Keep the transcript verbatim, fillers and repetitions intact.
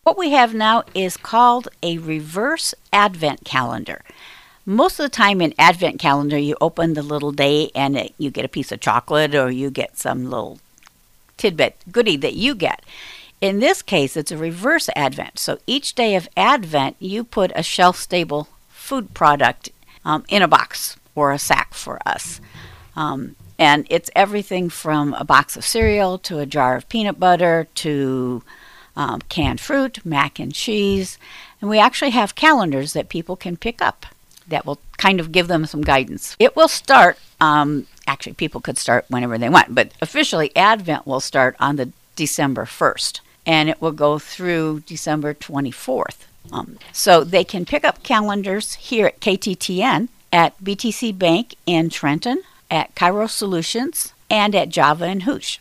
What we have now is called a reverse advent calendar. Most of the time in advent calendar, you open the little day and it, you get a piece of chocolate or you get some little tidbit goodie that you get. In this case, it's a reverse advent. So each day of advent, you put a shelf-stable food product um, in a box or a sack for us. Um, and it's everything from a box of cereal to a jar of peanut butter to um, canned fruit, mac and cheese. And we actually have calendars that people can pick up that will kind of give them some guidance. It will start, um, actually, people could start whenever they want, but officially Advent will start on the December first, and it will go through December twenty-fourth. Um, so they can pick up calendars here at K T T N, at B T C Bank in Trenton, at Kairos Solutions, and at Java and Hoosh.